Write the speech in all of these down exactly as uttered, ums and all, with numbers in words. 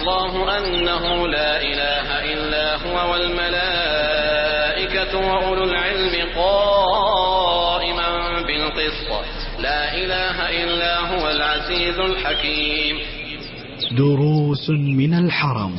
الله أنه لا إله إلا هو والملائكة وأولو العلم قائما بالقسط لا إله إلا هو العزيز الحكيم. دروس من الحرم.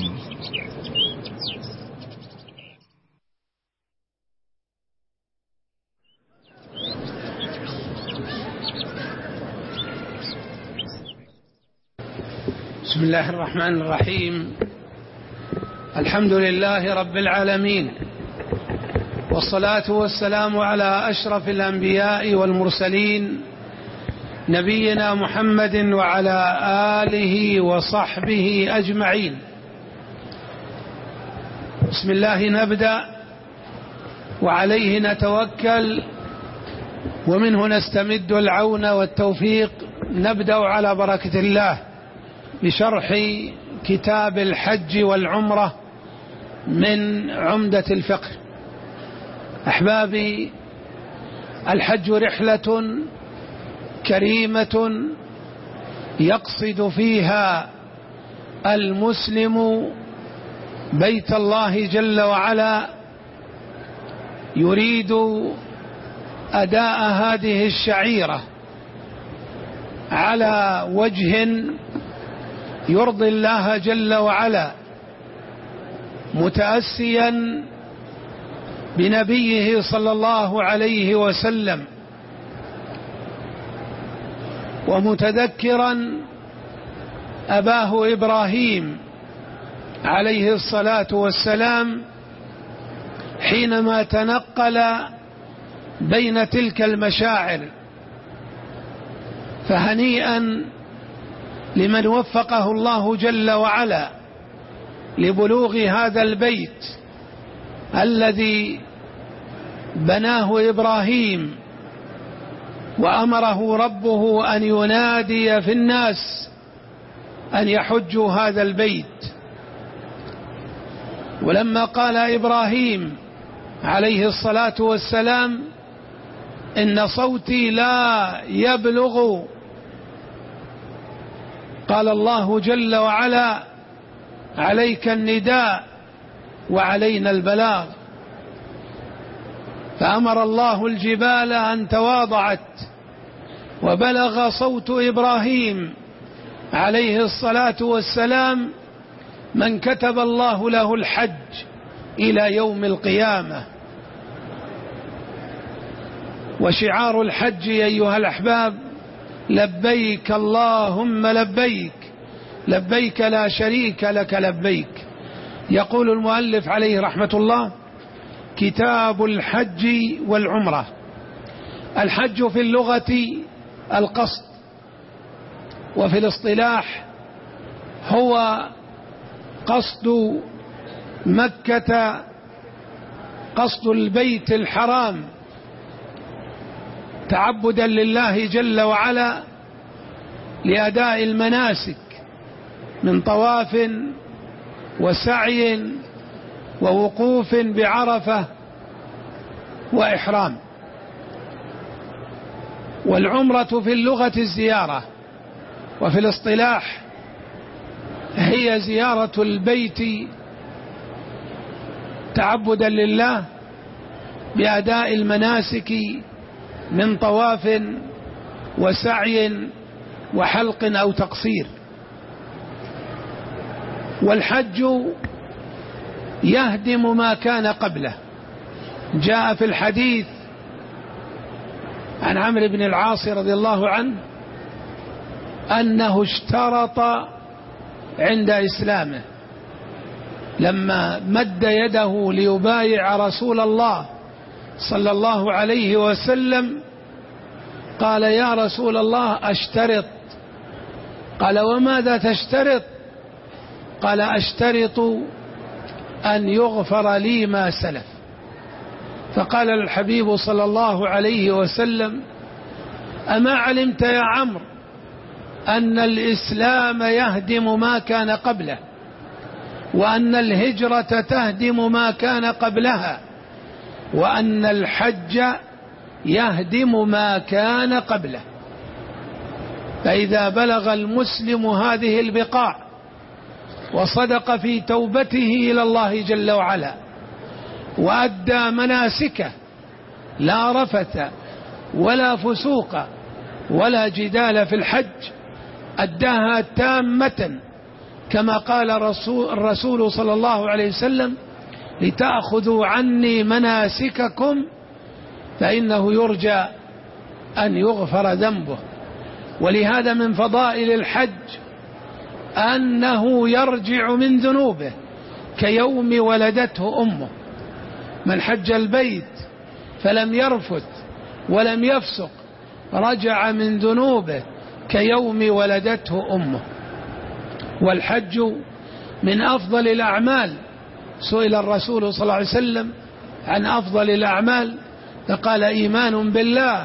بسم الله الرحمن الرحيم. الحمد لله رب العالمين، والصلاة والسلام على أشرف الأنبياء والمرسلين نبينا محمد وعلى آله وصحبه أجمعين. بسم الله نبدأ وعليه نتوكل ومنه نستمد العون والتوفيق. نبدأ على بركة الله بشرح كتاب الحج والعمرة من عمدة الفقه. أحبابي، الحج رحلة كريمة يقصد فيها المسلم بيت الله جل وعلا، يريد أداء هذه الشعيرة على وجه يرضي الله جل وعلا، متأسيا بنبيه صلى الله عليه وسلم، ومتذكرا أباه إبراهيم عليه الصلاة والسلام حينما تنقل بين تلك المشاعر. فهنيئا لمن وفقه الله جل وعلا لبلوغ هذا البيت الذي بناه إبراهيم، وأمره ربه أن ينادي في الناس أن يحجوا هذا البيت. ولما قال إبراهيم عليه الصلاة والسلام إن صوتي لا يبلغ، قال الله جل وعلا عليك النداء وعلينا البلاغ. فأمر الله الجبال أن تواضعت وبلغ صوت إبراهيم عليه الصلاة والسلام من كتب الله له الحج إلى يوم القيامة. وشعار الحج أيها الأحباب لبيك اللهم لبيك، لبيك لا شريك لك لبيك. يقول المؤلف عليه رحمة الله: كتاب الحج والعمرة. الحج في اللغة القصد، وفي الاصطلاح هو قصد مكة، قصد البيت الحرام تعبدا لله جل وعلا لأداء المناسك من طواف وسعي ووقوف بعرفة وإحرام. والعمرة في اللغة الزيارة، وفي الاصطلاح هي زيارة البيت تعبدا لله بأداء المناسك من طواف وسعي وحلق أو تقصير. والحج يهدم ما كان قبله. جاء في الحديث عن عمرو بن العاص رضي الله عنه أنه اشترط عند إسلامه لما مد يده ليبايع رسول الله صلى الله عليه وسلم، قال: يا رسول الله أشترط. قال: وماذا تشترط؟ قال: أشترط أن يغفر لي ما سلف. فقال الحبيب صلى الله عليه وسلم: أما علمت يا عمرو أن الإسلام يهدم ما كان قبله، وأن الهجرة تهدم ما كان قبلها، وأن الحج يهدم ما كان قبله. فإذا بلغ المسلم هذه البقاع وصدق في توبته إلى الله جل وعلا وأدى مناسكه لا رفث ولا فسوق ولا جدال في الحج، أداها تامة كما قال الرسول صلى الله عليه وسلم: لتأخذوا عني مناسككم فإنه يرجى أن يغفر ذنبه. ولهذا من فضائل الحج أنه يرجع من ذنوبه كيوم ولدته أمه. من حج البيت فلم يرفث ولم يفسق رجع من ذنوبه كيوم ولدته أمه. والحج من أفضل الأعمال. سئل الرسول صلى الله عليه وسلم عن أفضل الأعمال فقال: إيمان بالله،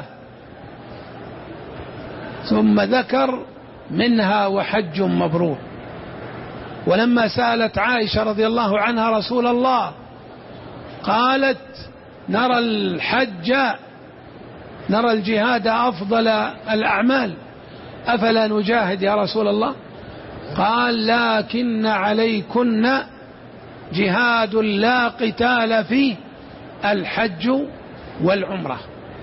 ثم ذكر منها وحج مبرور. ولما سألت عائشة رضي الله عنها رسول الله قالت: نرى الحج نرى الجهاد أفضل الأعمال، أفلا نجاهد يا رسول الله؟ قال: لكن عليكن جهاد لا قتال فيه، الحج والعمرة.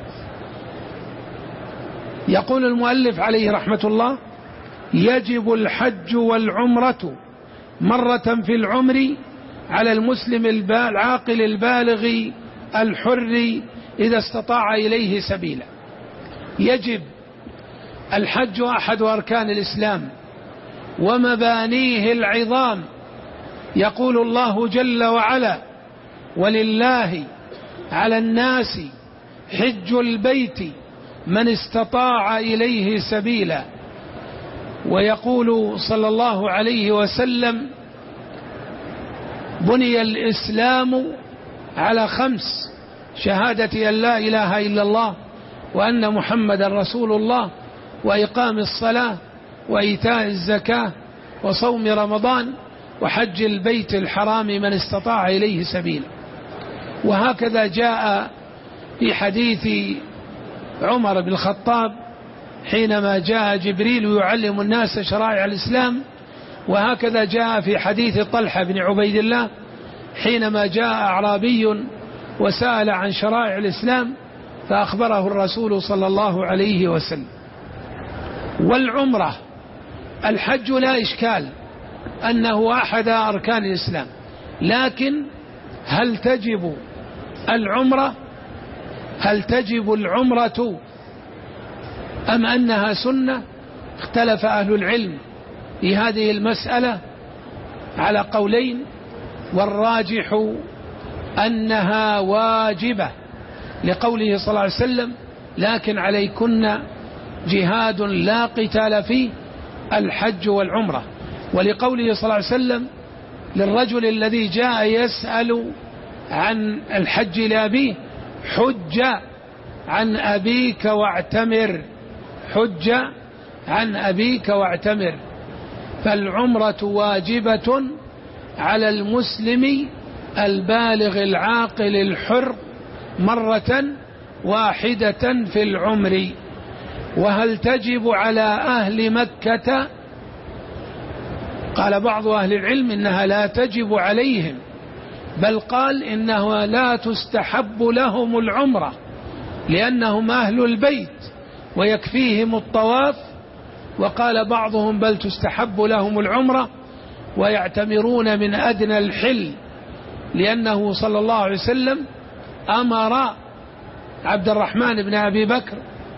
يقول المؤلف عليه رحمة الله: يجب الحج والعمرة مرة في العمر على المسلم العاقل البالغ الحر إذا استطاع إليه سبيلا. يجب الحج أحد أركان الإسلام ومبانيه العظام. يقول الله جل وعلا: ولله على الناس حج البيت من استطاع إليه سبيلا. ويقول صلى الله عليه وسلم: بني الإسلام على خمس: شهادة أن لا إله إلا الله وأن محمدا رسول الله، وإقام الصلاة، وإيتاء الزكاة، وصوم رمضان، وحج البيت الحرام من استطاع إليه سبيلا. وهكذا جاء في حديث عمر بن الخطاب حينما جاء جبريل يعلم الناس شرائع الإسلام، وهكذا جاء في حديث طلحة بن عبيد الله حينما جاء أعرابي وسأل عن شرائع الإسلام فأخبره الرسول صلى الله عليه وسلم. والعمرة، الحج لا إشكال أنه أحد أركان الإسلام، لكن هل تجب العمرة هل تجب العمرة أم أنها سنة؟ اختلف أهل العلم في هذه المسألة على قولين، والراجح أنها واجبة لقوله صلى الله عليه وسلم: لكن عليكن جهاد لا قتال فيه، الحج والعمرة. ولقوله صلى الله عليه وسلم للرجل الذي جاء يسأل عن الحج لأبيه: حج عن أبيك واعتمر، حج عن أبيك واعتمر. فالعمرة واجبة على المسلم البالغ العاقل الحر مرة واحدة في العمر. وهل تجب على أهل مكة؟ قال بعض أهل العلم إنها لا تجب عليهم، بل قال إنها لا تستحب لهم العمرة لأنهم أهل البيت ويكفيهم الطواف. وقال بعضهم بل تستحب لهم العمرة ويعتمرون من أدنى الحل، لأنه صلى الله عليه وسلم أمر عبد الرحمن بن أبي بكر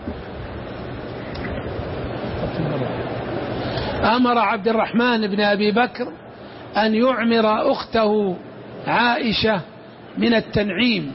أمر عبد الرحمن بن أبي بكر أن يعمر أخته عائشة من التنعيم،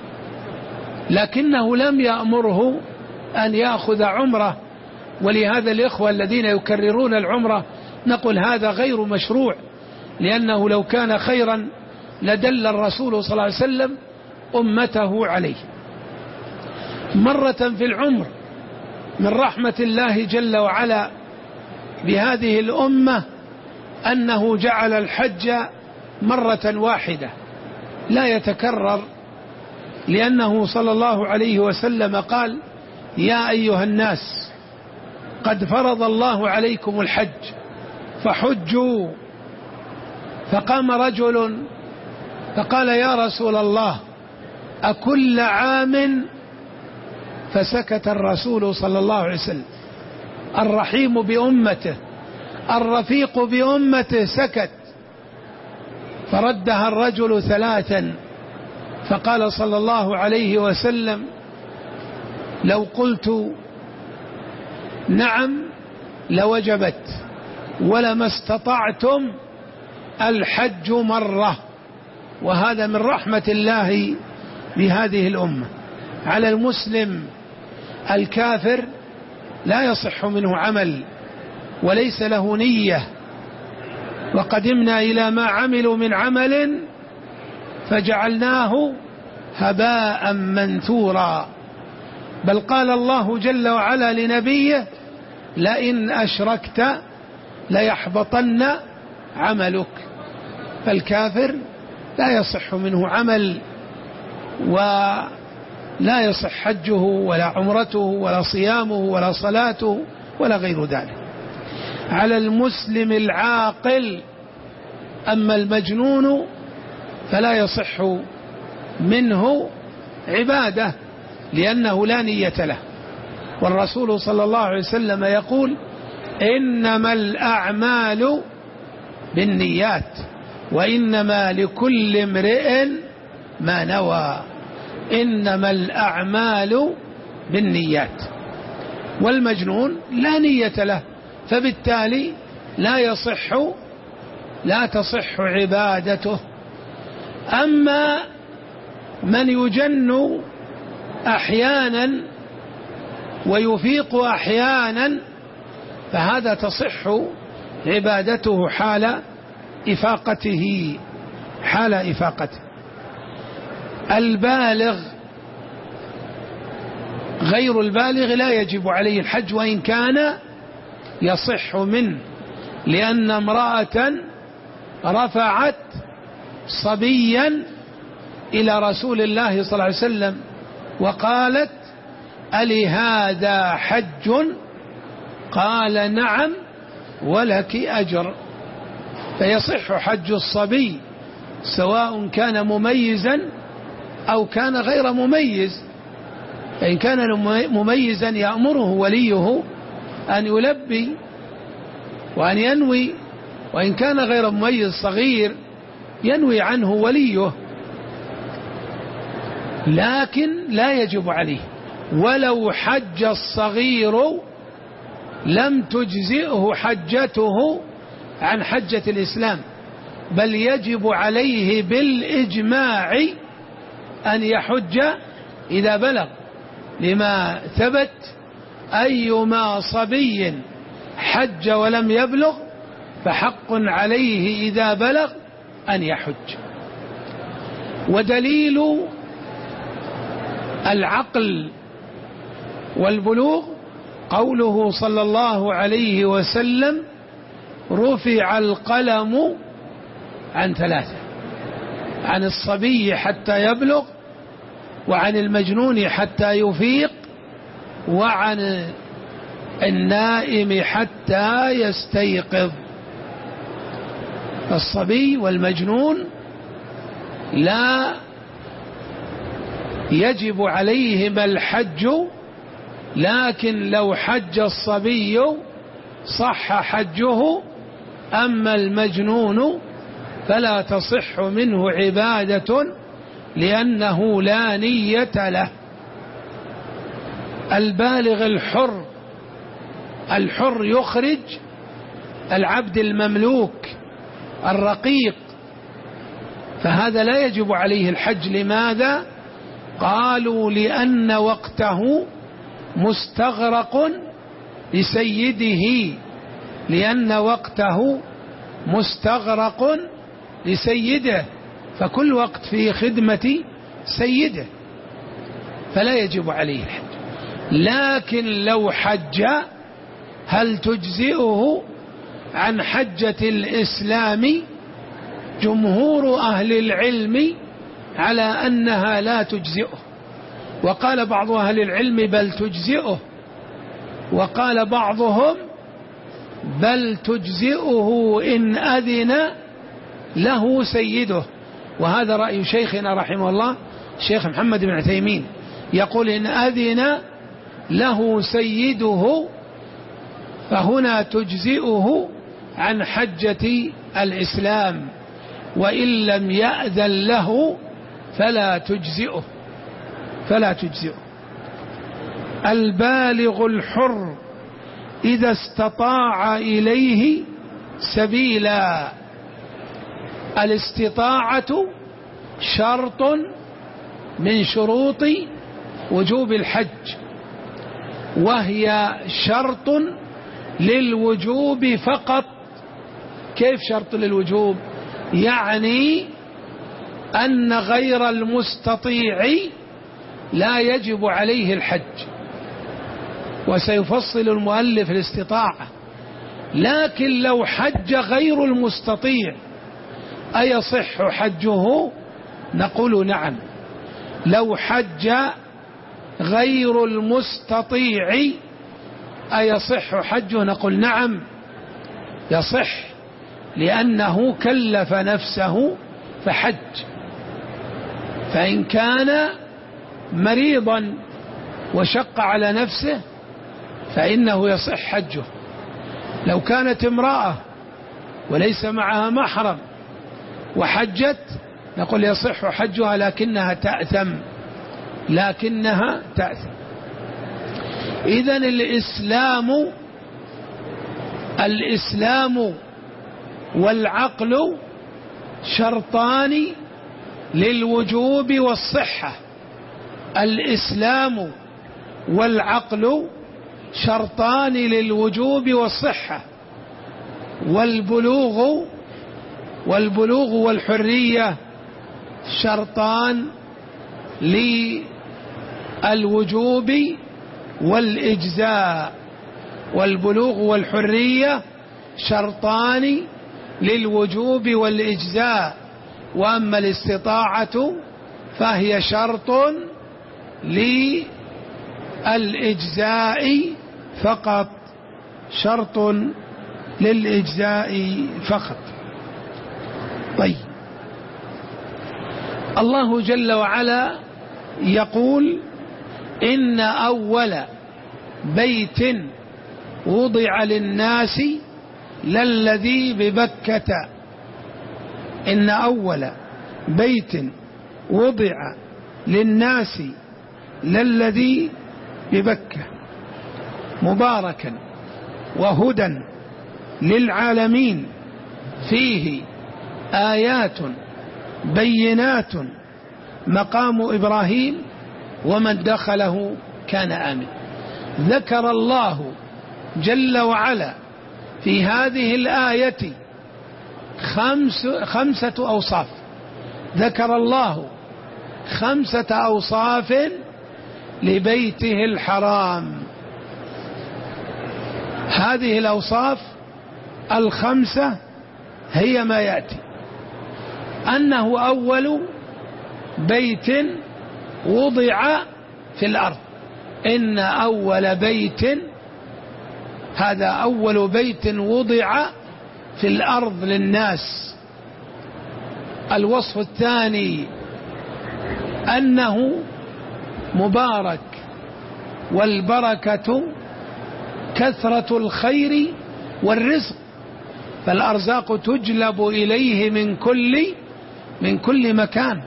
لكنه لم يأمره أن يأخذ عمره. ولهذا الإخوة الذين يكررون العمرة نقول هذا غير مشروع، لأنه لو كان خيرا لدل الرسول صلى الله عليه وسلم أمته عليه. مرة في العمر من رحمة الله جل وعلا بهذه الأمة أنه جعل الحج مرة واحدة لا يتكرر، لأنه صلى الله عليه وسلم قال: يا أيها الناس قد فرض الله عليكم الحج فحجوا فقام رجل فقال يا رسول الله أكل عام؟ فسكت الرسول صلى الله عليه وسلم، الرحيم بأمته الرفيق بأمته سكت. فردها الرجل ثلاثا فقال صلى الله عليه وسلم لو قلت نعم لوجبت ولما استطعتم الحج مرة. وهذا من رحمة الله بهذه الأمة. على المسلم الكافر لا يصح منه عمل وليس له نية، وقدمنا إلى ما عملوا من عمل فجعلناه هباء منثورا. بل قال الله جل وعلا لنبيه لئن أشركت ليحبطن عملك. فالكافر لا يصح منه عمل ولا يصح حجه ولا عمرته ولا صيامه ولا صلاته ولا غير ذلك. على المسلم العاقل أما المجنون فلا يصح منه عبادة لأنه لا نية له. والرسول صلى الله عليه وسلم يقول إنما الأعمال بالنيات وإنما لكل امرئ ما نوى. إنما الأعمال بالنيات. والمجنون لا نية له فبالتالي لا يصح لا تصح عبادته. أما من يجن أحيانا ويفيق أحيانا فهذا تصح عبادته حال إفاقته حال إفاقته. البالغ غير البالغ لا يجب عليه الحج وإن كان يصح منه، لأن امرأة رفعت صبيا إلى رسول الله صلى الله عليه وسلم وقالت ألي هذا حج؟ قال نعم ولك أجر. فيصح حج الصبي سواء كان مميزا أو كان غير مميز. فإن كان مميزا يأمره وليه أن يلبي وأن ينوي، وإن كان غير مميز صغير ينوي عنه وليه، لكن لا يجب عليه. ولو حج الصغير لم تجزئه حجته عن حجة الإسلام، بل يجب عليه بالإجماع أن يحج إذا بلغ، لما ثبت أيما صبي حج ولم يبلغ فحق عليه إذا بلغ أن يحج. ودليل العقل والبلوغ قوله صلى الله عليه وسلم رفع القلم عن ثلاثة: عن الصبي حتى يبلغ، وعن المجنون حتى يفيق، وعن النائم حتى يستيقظ. الصبي والمجنون لا يجب عليهما الحج، لكن لو حج الصبي صح حجه، أما المجنون فلا تصح منه عبادة لأنه لا نية له. البالغ الحر الحر يخرج العبد المملوك الرقيق، فهذا لا يجب عليه الحج. لماذا؟ قالوا لأن وقته مستغرق لسيده لأن وقته مستغرق لسيده فكل وقت في خدمة سيده، فلا يجب عليه الحج. لكن لو حج هل تجزئه عن حجة الإسلام؟ جمهور أهل العلم على أنها لا تجزئه، وقال بعض أهل العلم بل تجزئه، وقال بعضهم بل تجزئه إن أذن له سيده. وهذا رأي شيخنا رحمه الله الشيخ محمد بن عثيمين، يقول إن أذن له سيده فهنا تجزئه عن حجة الإسلام، وإن لم يأذن له فلا تجزئه فلا تجزئه. البالغ الحر إذا استطاع إليه سبيلا. الاستطاعة شرط من شروط وجوب الحج، وهي شرط للوجوب فقط. كيف شرط للوجوب؟ يعني أن غير المستطيع لا يجب عليه الحج، وسيفصل المؤلف الاستطاعة. لكن لو حج غير المستطيع أيصح حجه؟ نقول نعم. لو حج غير المستطيع أيصح حجه؟ نقول نعم يصح، لأنه كلف نفسه فحج. فإن كان مريضا وشق على نفسه فإنه يصح حجه. لو كانت امرأة وليس معها محرم وحجت نقول يصح حجها، لكنها تأثم لكنها تأثم. إذن الإسلام الإسلام والعقل شرطان للوجوب والصحة. الإسلام والعقل شرطان للوجوب والصحة. والبلوغ والبلوغ والحرية شرطان للوجوب والإجزاء. والبلوغ والحرية شرطان للوجوب والإجزاء. وأما الاستطاعة فهي شرط للإجزاء فقط، شرط للإجزاء فقط. طيب، الله جل وعلا يقول إن أول بيت وضع للناس للذي ببكة. إن أول بيت وضع للناس للذي ببكة مباركا وهدى للعالمين فيه آيات بينات مقام إبراهيم ومن دخله كان آمن. ذكر الله جل وعلا في هذه الآية خمس خمسة أوصاف. ذكر الله خمسة أوصاف لبيته الحرام. هذه الأوصاف الخمسة هي ما يأتي: أنه أول بيت وضع في الأرض. إن أول بيت، هذا أول بيت وضع في الأرض للناس. الوصف الثاني أنه مبارك، والبركة كثرة الخير والرزق، فالأرزاق تجلب إليه من كل من كل مكان.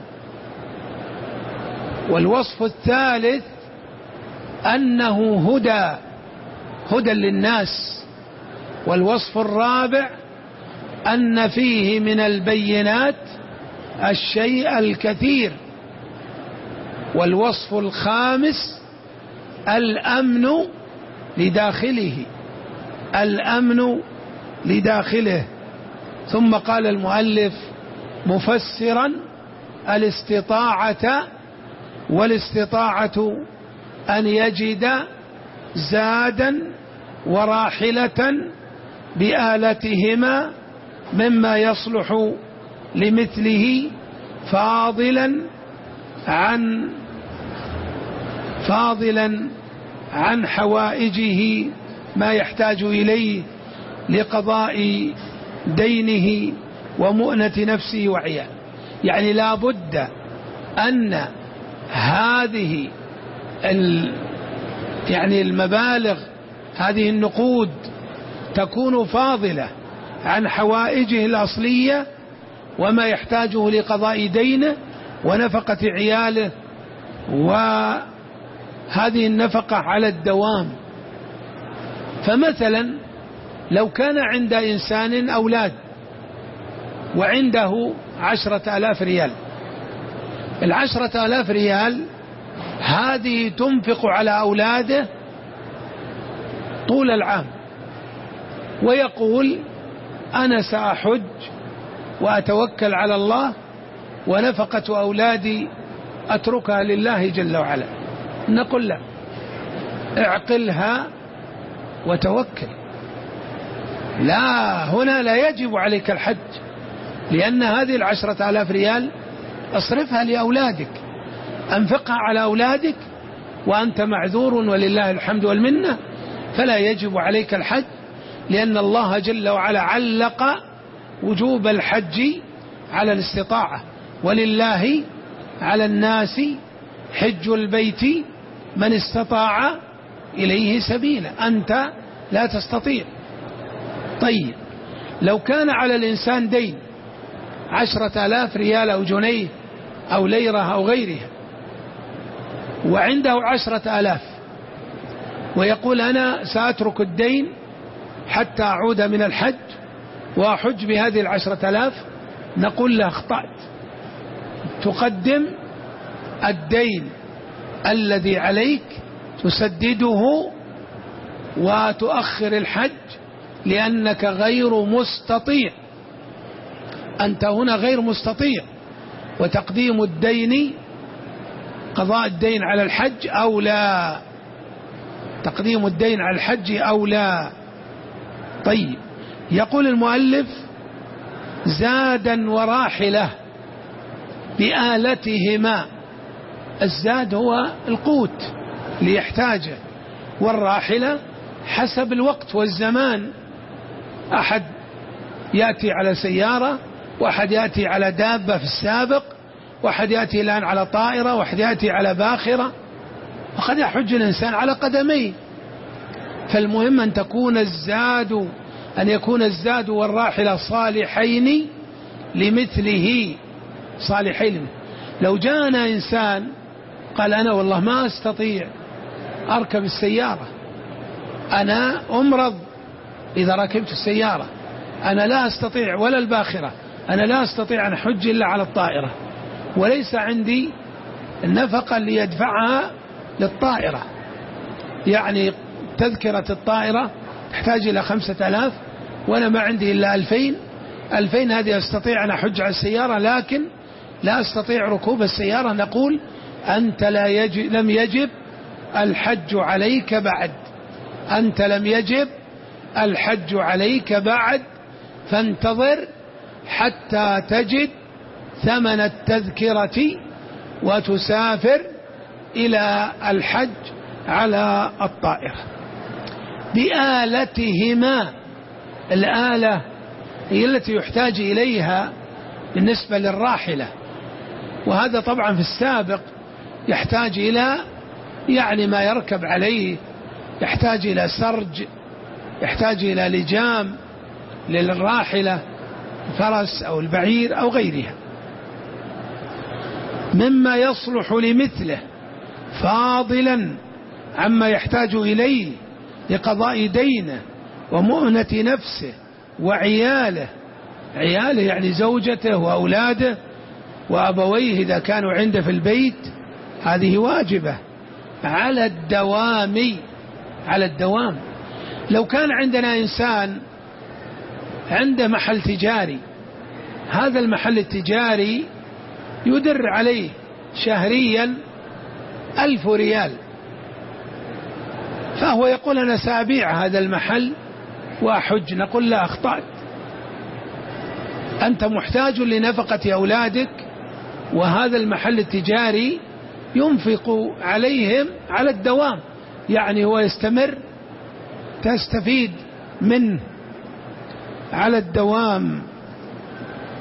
والوصف الثالث أنه هدى هدى للناس. والوصف الرابع أن فيه من البينات الشيء الكثير. والوصف الخامس الأمن لداخله الأمن لداخله. ثم قال المؤلف مفسرا الاستطاعة: والاستطاعة أن يجد زادا وراحلة بآلتهما مما يصلح لمثله، فاضلا عن فاضلا عن حوائجه ما يحتاج إليه لقضاء دينه ومؤنة نفسه وعياله. يعني لا بد أن هذه يعني المبالغ، هذه النقود تكون فاضلة عن حوائجه الأصلية وما يحتاجه لقضاء دينه ونفقة عياله، وهذه النفقة على الدوام. فمثلا لو كان عند إنسان أولاد وعنده عشرة آلاف ريال، العشرة آلاف ريال هذه تنفق على أولاده طول العام، ويقول أنا سأحج وأتوكل على الله ونفقة أولادي أتركها لله جل وعلا. نقول له اعقلها وتوكل، لا، هنا لا يجب عليك الحج، لأن هذه العشرة آلاف ريال اصرفها لأولادك، أنفقها على أولادك وأنت معذور ولله الحمد والمنة، فلا يجب عليك الحج، لأن الله جل وعلا علق وجوب الحج على الاستطاعة، ولله على الناس حج البيت من استطاع إليه سبيلا. أنت لا تستطيع. طيب لو كان على الإنسان دين عشرة آلاف ريال أو جنيه أو ليرة أو غيرها، وعنده عشرة آلاف ويقول أنا سأترك الدين حتى أعود من الحج وأحج بهذه العشرة آلاف، نقول له اخطأت، تقدم الدين الذي عليك تسدده وتؤخر الحج، لأنك غير مستطيع، أنت هنا غير مستطيع، وتقديم الدين قضاء الدين على الحج أو لا، تقديم الدين على الحج أو لا. طيب يقول المؤلف زادا وراحلة بآلتهما، الزاد هو القوت ليحتاجه، والراحلة حسب الوقت والزمان، أحد يأتي على سيارة، وأحد يأتي على دابة في السابق، وأحد يأتي الآن على طائرة، وأحد يأتي على باخرة، وقد يحج الإنسان على قدميه. فالمهم أن تكون الزاد أن يكون الزاد والراحلة صالحين لمثله، صالحين. لو جاءنا إنسان قال أنا والله ما أستطيع أركب السيارة، أنا أمرض إذا ركبت السيارة، أنا لا أستطيع ولا الباخرة، أنا لا أستطيع أن أحج إلا على الطائرة، وليس عندي النفقة اللي يدفعها للطائرة، يعني تذكرة الطائرة تحتاج إلى خمسة آلاف وأنا ما عندي إلا ألفين، ألفين هذه أستطيع أن أحج على السيارة لكن لا أستطيع ركوب السيارة، نقول أنت لا يجب لم يجب الحج عليك بعد، أنت لم يجب الحج عليك بعد، فانتظر حتى تجد ثمن التذكرة وتسافر إلى الحج على الطائرة. بآلتهما، الآلة هي التي يحتاج إليها بالنسبة للراحلة، وهذا طبعا في السابق يحتاج إلى يعني ما يركب عليه، يحتاج إلى سرج، يحتاج إلى لجام للراحلة، الفرس أو البعير أو غيرها، مما يصلح لمثله فاضلا عما يحتاج إليه لقضاء دينه ومؤنة نفسه وعياله، عياله يعني زوجته وأولاده وأبويه إذا كانوا عنده في البيت، هذه واجبة على الدوام، على الدوام. لو كان عندنا إنسان عنده محل تجاري، هذا المحل التجاري يدر عليه شهريا ألف ريال، فهو يقول أنا سأبيع هذا المحل وأحج، نقول لا، أخطأت، أنت محتاج لنفقة أولادك، وهذا المحل التجاري ينفق عليهم على الدوام، يعني هو يستمر، تستفيد منه على الدوام.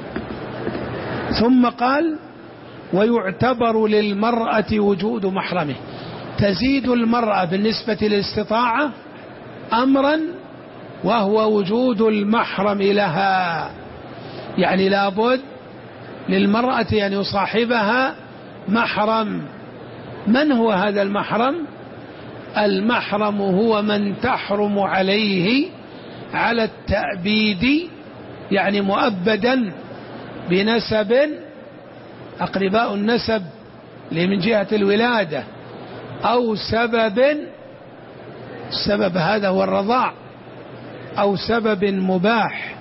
ثم قال ويعتبر للمرأة وجود محرمه. تزيد المرأة بالنسبة للاستطاعة أمرا وهو وجود المحرم لها، يعني لابد للمرأة أن يصاحبها محرم. من هو هذا المحرم؟ المحرم هو من تحرم عليه على التأبيد، يعني مؤبدا بنسب، أقرباء النسب من جهة الولادة، أو سبب، السبب هذا هو الرضاع، أو سبب مباح،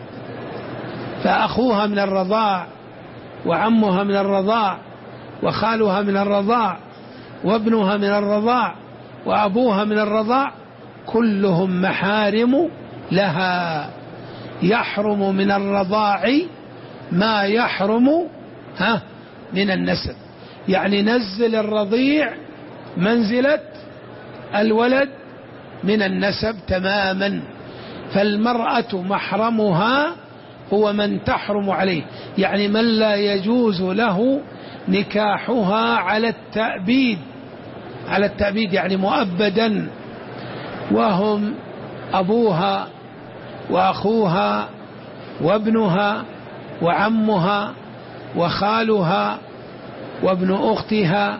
فأخوها من الرضاع وعمها من الرضاع وخالها من الرضاع وابنها من الرضاع وأبوها من الرضاع، كلهم محارم لها. يحرم من الرضاع ما يحرم ها من النسب، يعني نزل الرضيع منزلة الولد من النسب تماما. فالمرأة محرمها هو من تحرم عليه، يعني من لا يجوز له نكاحها على التأبيد، على التأبيد يعني مؤبدا، وهم أبوها وأخوها وابنها وعمها وخالها وابن أختها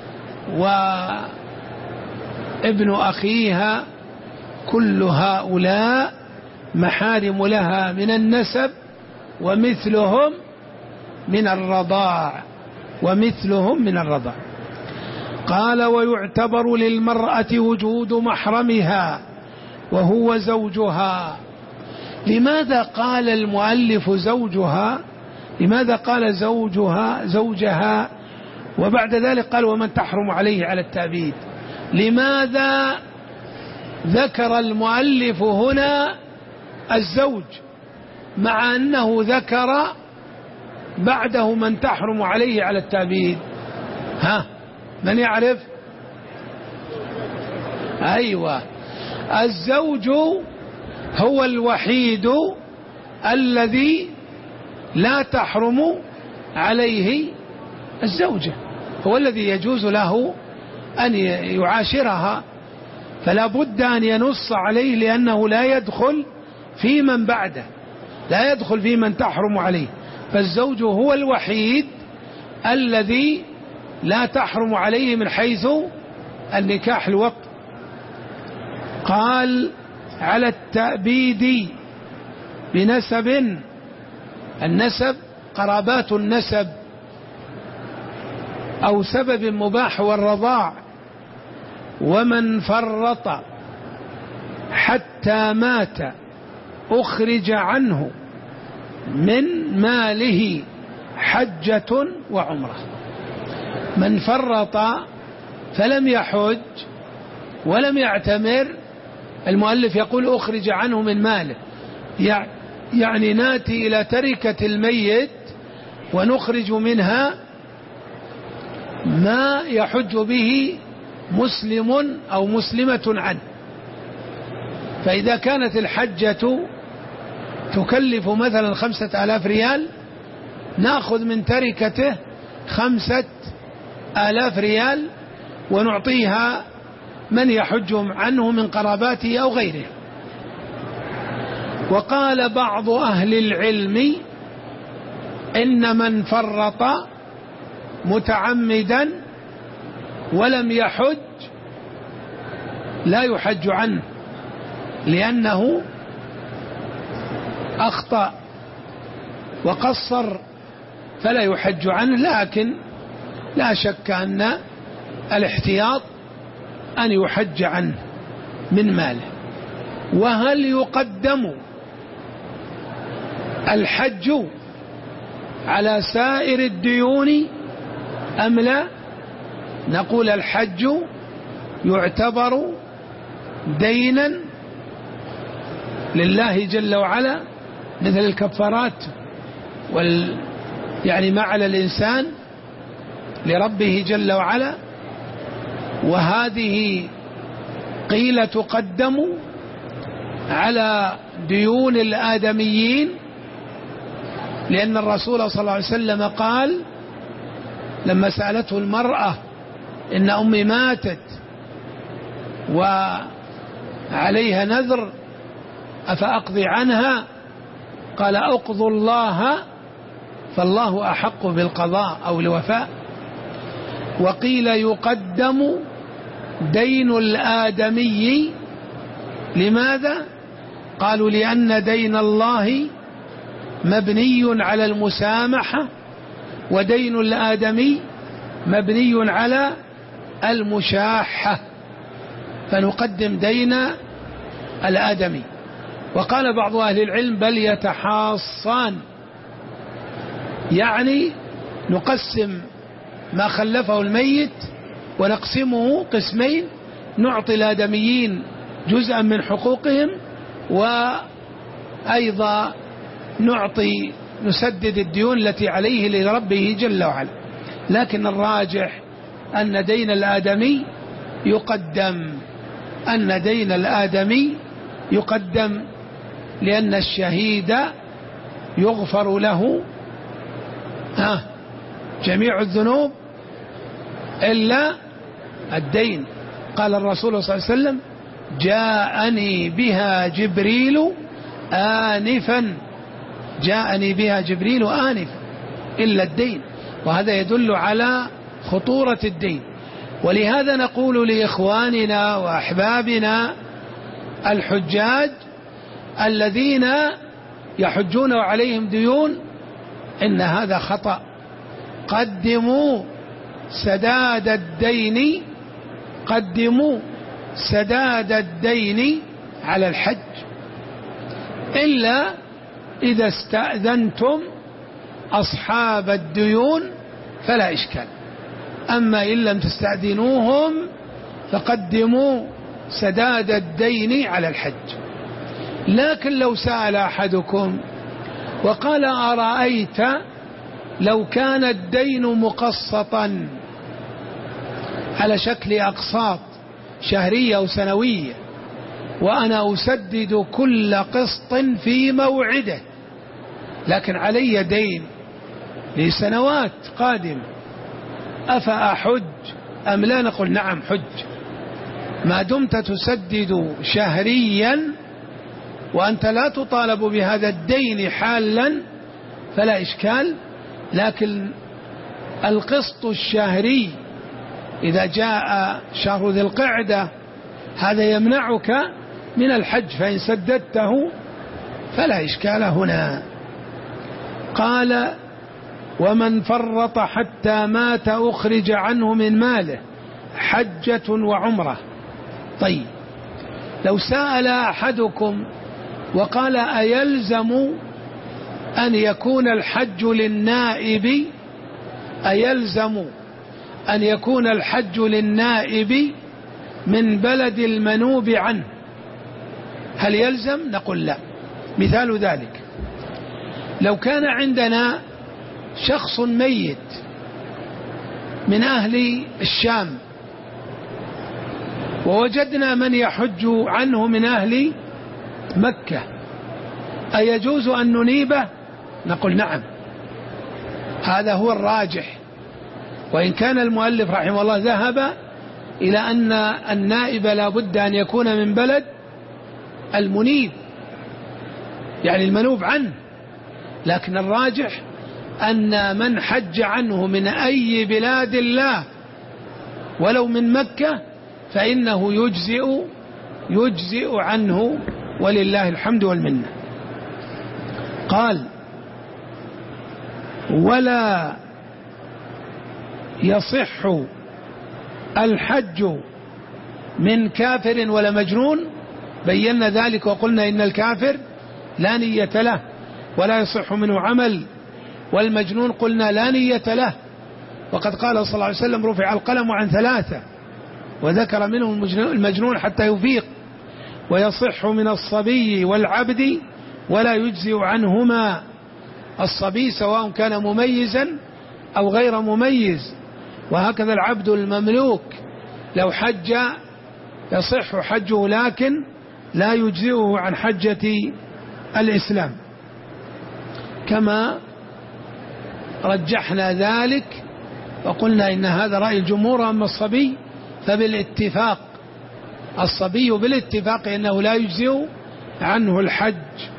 وابن أخيها، كل هؤلاء محارم لها من النسب، ومثلهم من الرضاع، ومثلهم من الرضاع. قال ويعتبر للمرأة وجود محرمها وهو زوجها. لماذا قال المؤلف زوجها؟ لماذا قال زوجها زوجها وبعد ذلك قال ومن تحرم عليه على التأبيد؟ لماذا ذكر المؤلف هنا الزوج مع أنه ذكر بعده من تحرم عليه على التأبيد؟ ها من يعرف؟ أيوة، الزوج هو الوحيد الذي لا تحرم عليه الزوجة، هو الذي يجوز له أن يعاشرها، فلا بد أن ينص عليه لأنه لا يدخل في من بعده، لا يدخل في من تحرم عليه. فالزوج هو الوحيد الذي لا تحرم عليه من حيث النكاح الوقت. قال على التأبيد بنسب، النسب قرابات النسب، أو سبب مباح والرضاع. ومن فرط حتى مات أخرج عنه من ماله حجة وعمرة. من فرط فلم يحج ولم يعتمر، المؤلف يقول أخرج عنه من ماله، يعني ناتي إلى تركة الميت ونخرج منها ما يحج به مسلم أو مسلمة عنه. فإذا كانت الحجة تكلف مثلا خمسة آلاف ريال، نأخذ من تركته خمسة آلاف ريال ونعطيها من يحج عنه من قراباته أو غيره. وقال بعض أهل العلم إن من فرط متعمدا ولم يحج لا يحج عنه، لأنه أخطأ وقصر فلا يحج عنه، لكن لا شك أن الاحتياط أن يحج عنه من ماله. وهل يقدم الحج على سائر الديون أم لا؟ نقول الحج يعتبر دينا لله جل وعلا مثل الكفارات وال يعني ما على الإنسان لربه جل وعلا، وهذه قيل تقدم على ديون الآدميين لأن الرسول صلى الله عليه وسلم قال لما سألته المرأة إن أمي ماتت وعليها نذر أفأقضي عنها؟ قال أقضوا الله فالله أحق بالقضاء أو الوفاء. وقيل يقدم دين الآدمي. لماذا؟ قالوا لأن دين الله مبني على المسامحة ودين الآدمي مبني على المشاحة، فنقدم دين الآدمي. وقال بعض أهل العلم بل يتحاصان، يعني نقسم ما خلفه الميت ونقسمه قسمين، نعطي الآدميين جزءا من حقوقهم وأيضا نعطي نسدد الديون التي عليه لربه جل وعلا. لكن الراجح أن دين الآدمي يقدم أن دين الآدمي يقدم لأن الشهيد يغفر له ها جميع الذنوب إلا الدين. قال الرسول صلى الله عليه وسلم جاءني بها جبريل آنفا جاءني بها جبريل آنفا إلا الدين. وهذا يدل على خطورة الدين. ولهذا نقول لإخواننا وأحبابنا الحجاج الذين يحجون وعليهم ديون إن هذا خطأ. قدموا سداد الدين قدموا سداد الدين على الحج إلا إذا استأذنتم أصحاب الديون فلا إشكال. أما إن لم تستأذنوهم فقدموا سداد الدين على الحج. لكن لو سأل أحدكم وقال أرأيت لو كان الدين مقسطا على شكل أقساط شهرية أو سنوية وأنا أسدد كل قسط في موعده لكن علي دين لسنوات قادمة أفأحج أم لا؟ نقول نعم حج ما دمت تسدد شهريا وأنت لا تطالب بهذا الدين حالا فلا إشكال. لكن القسط الشهري إذا جاء شهر ذي القعدة هذا يمنعك من الحج فإن سددته فلا إشكال هنا. قال ومن فرط حتى مات أخرج عنه من ماله حجة وعمرة. طيب لو سأل أحدكم وقال أيلزم أن يكون الحج للنائب أيلزم أن يكون الحج للنائب من بلد المنوب عنه هل يلزم؟ نقول لا. مثال ذلك لو كان عندنا شخص ميت من أهل الشام ووجدنا من يحج عنه من أهل مكة أيجوز أن ننيبه؟ نقول نعم هذا هو الراجح. وإن كان المؤلف رحمه الله ذهب إلى أن النائب لا بد أن يكون من بلد المنيب يعني المنوب عنه، لكن الراجح أن من حج عنه من أي بلاد الله ولو من مكة فإنه يجزئ يجزئ عنه ولله الحمد والمنة. قال ولا يصح الحج من كافر ولا مجنون. بينا ذلك وقلنا إن الكافر لا نية له ولا يصح منه عمل، والمجنون قلنا لا نية له. وقد قال صلى الله عليه وسلم رفع القلم عن ثلاثة وذكر منهم المجنون حتى يفيق. ويصح من الصبي والعبد ولا يجزئ عنهما. الصبي سواء كان مميزا أو غير مميز، وهكذا العبد المملوك لو حج يصح حجه لكن لا يجزئه عن حجة الإسلام كما رجحنا ذلك وقلنا إن هذا رأي الجمهور. أما الصبي فبالاتفاق، الصبي بالاتفاق إنه لا يجزئ عنه الحج.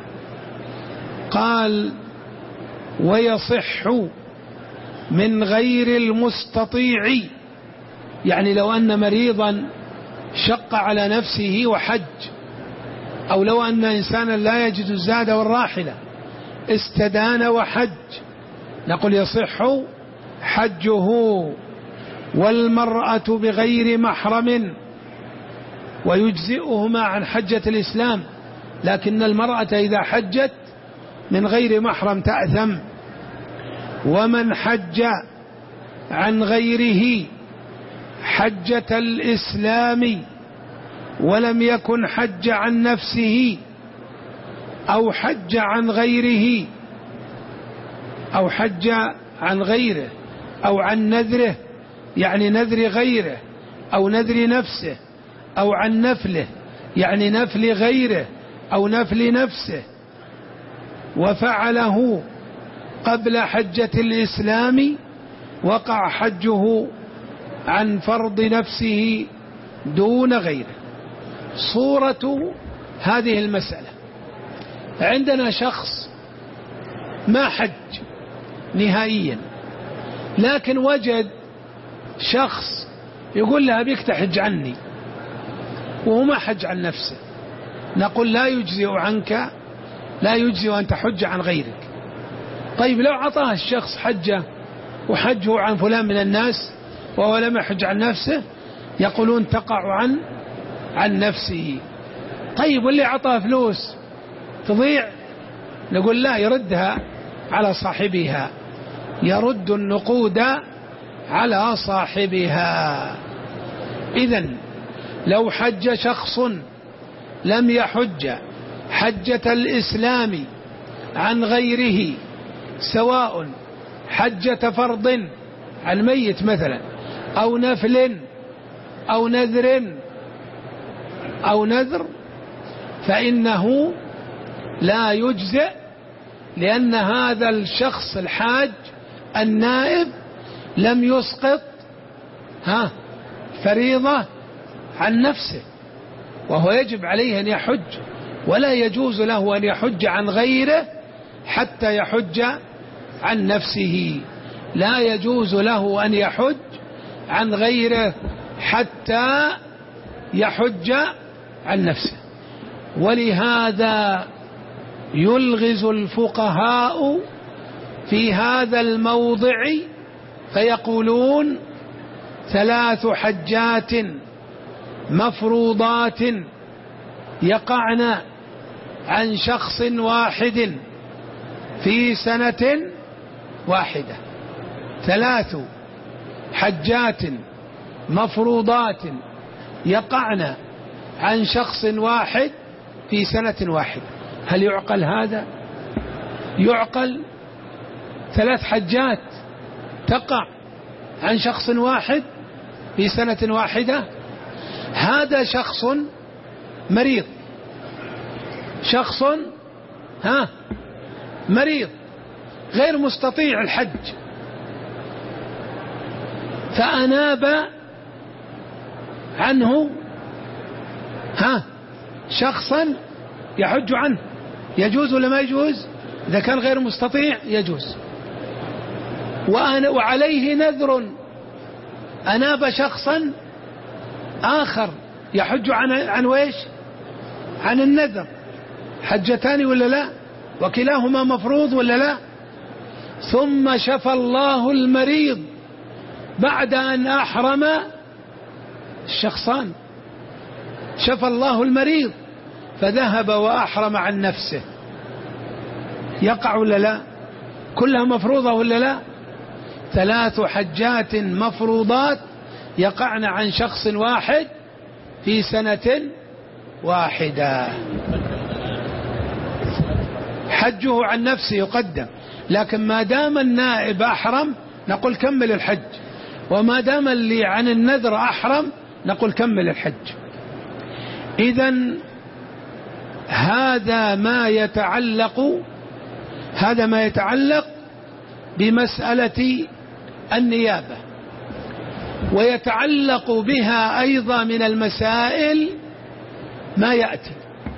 قال ويصح من غير المستطيع، يعني لو أن مريضا شق على نفسه وحج، أو لو أن إنسانا لا يجد الزاد والراحلة استدان وحج، نقول يصح حجه. والمرأة بغير محرم، ويجزئهما عن حجة الإسلام، لكن المرأة إذا حجت من غير محرم تأثم. ومن حج عن غيره حجة الإسلام ولم يكن حج عن نفسه أو حج عن غيره أو حج عن غيره أو عن نذره، يعني نذر غيره، أو نذر نفسه، أو عن نفله، يعني نفل غيره أو نفل نفسه، وفعله قبل حجة الإسلام وقع حجه عن فرض نفسه دون غيره. صورة هذه المسألة: عندنا شخص ما حج نهائيا، لكن وجد شخص يقول له أبيك تحج عني، وهو ما حج عن نفسه، نقول لا يجزئ عنك، لا يجزئ أن تحج عن غيرك. طيب لو عطاه الشخص حجه وحجه عن فلان من الناس وهو لم يحج عن نفسه، يقولون تقع عن عن نفسه. طيب واللي عطاه فلوس تضيع؟ نقول لا، يردها على صاحبها، يرد النقود على صاحبها. إذن لو حج شخص لم يحج حجة الإسلام عن غيره، سواء حجة فرض عن ميت مثلا، أو نفل أو نذر أو نذر، فإنه لا يجزئ، لأن هذا الشخص الحاج النائب لم يسقط ها فريضة عن نفسه، وهو يجب عليه أن يحج، ولا يجوز له أن يحج عن غيره حتى يحج عن نفسه. لا يجوز له أن يحج عن غيره حتى يحج عن نفسه. ولهذا يلغز الفقهاء في هذا الموضع فيقولون ثلاث حجات مفروضات يقعن عن شخص واحد في سنة واحدة. ثلاث حجات مفروضات يقعن عن شخص واحد في سنة واحدة. هل يعقل هذا؟ يعقل ثلاث حجات تقع عن شخص واحد في سنة واحدة؟ هذا شخص مريض، شخص ها مريض غير مستطيع الحج، فأناب عنه ها شخصا يحج عنه، يجوز ولا ما يجوز؟ إذا كان غير مستطيع يجوز. وأنا وعليه نذر، أناب شخصا آخر يحج عن عن ويش عن النذر، حجتان ولا لا؟ وكلاهما مفروض ولا لا؟ ثم شفى الله المريض بعد أن أحرم الشخصان، شفى الله المريض فذهب وأحرم عن نفسه، يقع ولا لا؟ كلها مفروضة ولا لا؟ ثلاث حجات مفروضات يقعن عن شخص واحد في سنة واحدة. حجه عن نفسه يقدم، لكن ما دام النائب أحرم نقول كمل الحج، وما دام اللي عن النذر أحرم نقول كمل الحج. إذن هذا ما يتعلق هذا ما يتعلق بمسألة النيابة، ويتعلق بها أيضا من المسائل ما يأتي.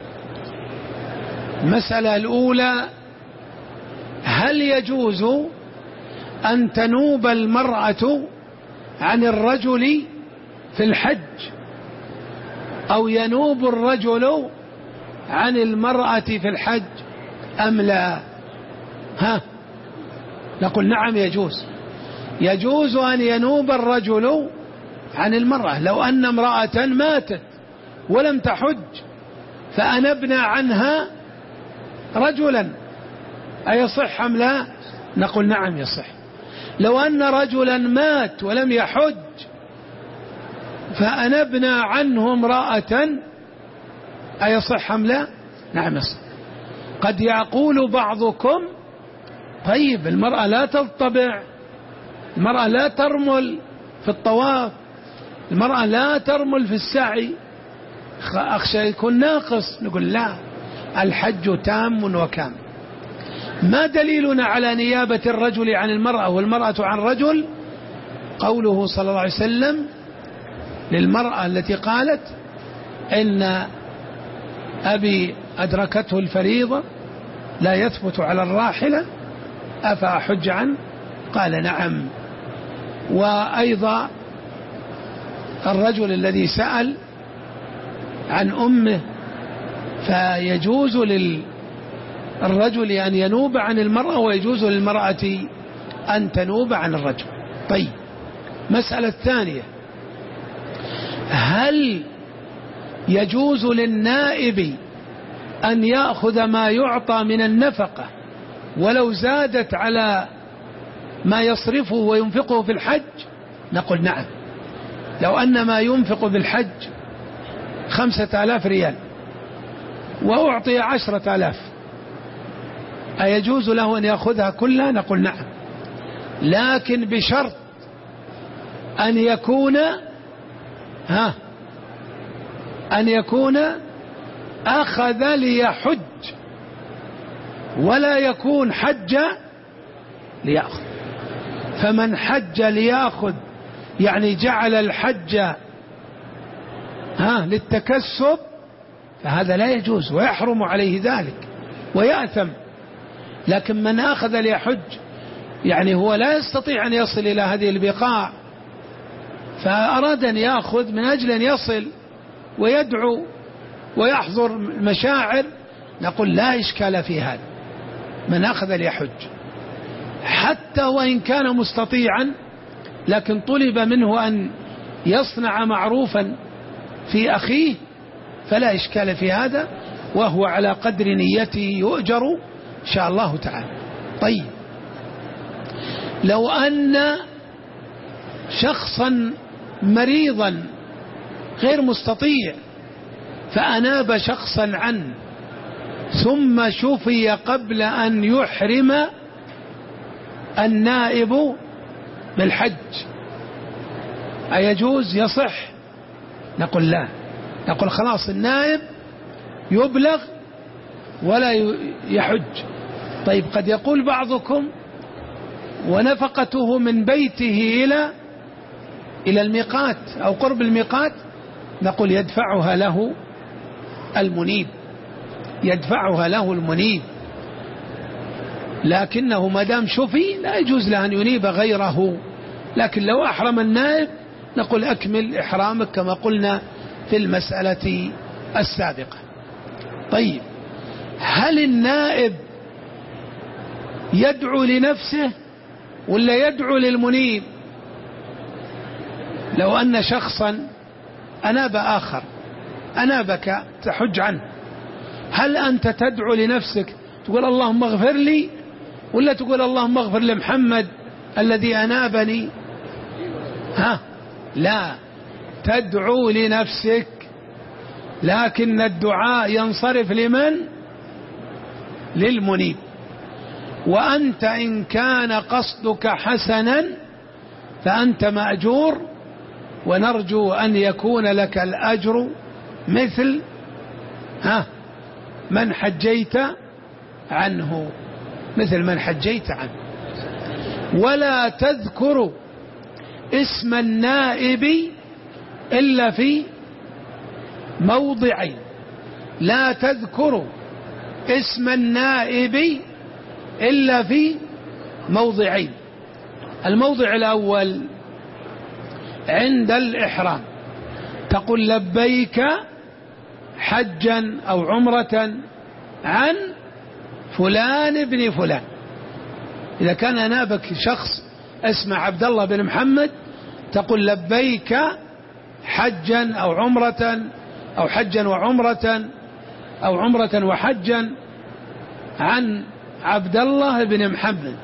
المسألة الأولى: هل يجوز أن تنوب المرأة عن الرجل في الحج، أو ينوب الرجل عن المرأة في الحج أم لا؟ ها، نقول نعم يجوز. يجوز أن ينوب الرجل عن المرأة. لو أن امرأة ماتت ولم تحج فأنبنا عنها رجلا، أيصح أم لا؟ نقول نعم يصح. لو أن رجلا مات ولم يحج فأنبنا عنه امرأة، أيصح أم لا؟ نعم يصح. قد يقول بعضكم: طيب المرأة لا تطبع، المرأة لا ترمل في الطواف، المرأة لا ترمل في السعي، أخشى يكون ناقص. نقول لا، الحج تام وكامل. ما دليلنا على نيابة الرجل عن المرأة والمرأة عن الرجل؟ قوله صلى الله عليه وسلم للمرأة التي قالت: إن أبي أدركته الفريضة لا يثبت على الراحلة أفأحج عنه؟ قال نعم. وأيضا الرجل الذي سأل عن أمه، فيجوز للرجل أن ينوب عن المرأة، ويجوز للمرأة أن تنوب عن الرجل. طيب، مسألة ثانية: هل يجوز للنائب أن يأخذ ما يعطى من النفقة ولو زادت على ما يصرفه وينفقه في الحج؟ نقول نعم. لو أن ما ينفق بالحج خمسة آلاف ريال وأعطي عشرة آلاف، أيجوز له أن يأخذها كلها؟ نقول نعم، لكن بشرط أن يكون ها أن يكون أخذ ليحج، ولا يكون حج ليأخذ. فمن حج ليأخذ يعني جعل الحج ها للتكسب، فهذا لا يجوز ويحرم عليه ذلك ويأثم. لكن من أخذ ليحج يعني هو لا يستطيع أن يصل إلى هذه البقاع، فأراد أن يأخذ من أجل أن يصل ويدعو ويحضر المشاعر، نقول لا إشكال في هذا. من أخذ ليحج حتى وإن كان مستطيعا، لكن طلب منه أن يصنع معروفا في أخيه فلا إشكال في هذا، وهو على قدر نيته يؤجر إن شاء الله تعالى. طيب، لو أن شخصا مريضا غير مستطيع فأناب شخصا عنه ثم شفي قبل أن يحرم النائب بالحج، أيجوز يصح؟ نقول لا، نقول خلاص النائب يبلغ ولا يحج. طيب، قد يقول بعضكم: ونفقته من بيته إلى إلى الميقات أو قرب الميقات. نقول يدفعها له المنيب، يدفعها له المنيب، لكنه ما دام شفي لا يجوز له أن ينيب غيره. لكن لو أحرم النائب نقول أكمل إحرامك كما قلنا في المسألة السابقة. طيب، هل النائب يدعو لنفسه ولا يدعو للمنيب؟ لو أن شخصا أناب آخر، أنابك تحج عنه، هل أنت تدعو لنفسك تقول اللهم اغفر لي، ولا تقول اللهم اغفر لمحمد الذي أنابني؟ ها، لا، تدعو لنفسك، لكن الدعاء ينصرف لمن؟ للمنيب. وأنت إن كان قصدك حسنا فأنت مأجور، ونرجو أن يكون لك الأجر مثل ها من حجيت عنه، مثل من حجيت عنه. ولا تذكر اسم النائب إلا في موضعين. لا تذكر اسم النائب إلا في موضعين. الموضع الأول عند الإحرام تقول لبيك حجا أو عمرة عن فلان بن فلان. إذا كان نابك شخص اسمه عبد الله بن محمد تقول لبيك حجا أو عمرة أو حجا وعمرة أو عمرة وحجا عن عبد الله بن محمد.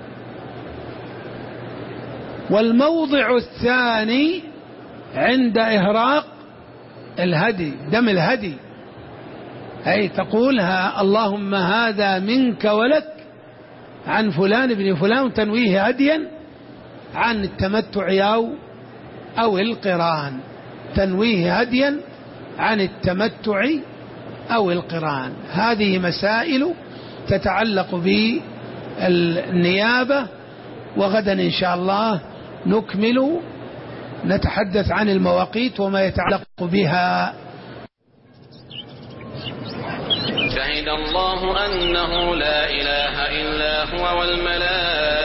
والموضع الثاني عند إهراق الهدي، دم الهدي، أي تقولها اللهم هذا منك ولك عن فلان بن فلان، تنويه هديا عن التمتع أو أو القران، تنويه هديا عن التمتع أو القران. هذه مسائل تتعلق بالنيابة، وغدا إن شاء الله نكمل نتحدث عن المواقيت وما يتعلق بها. شهد الله أنه لا إله إلا هو والملائكة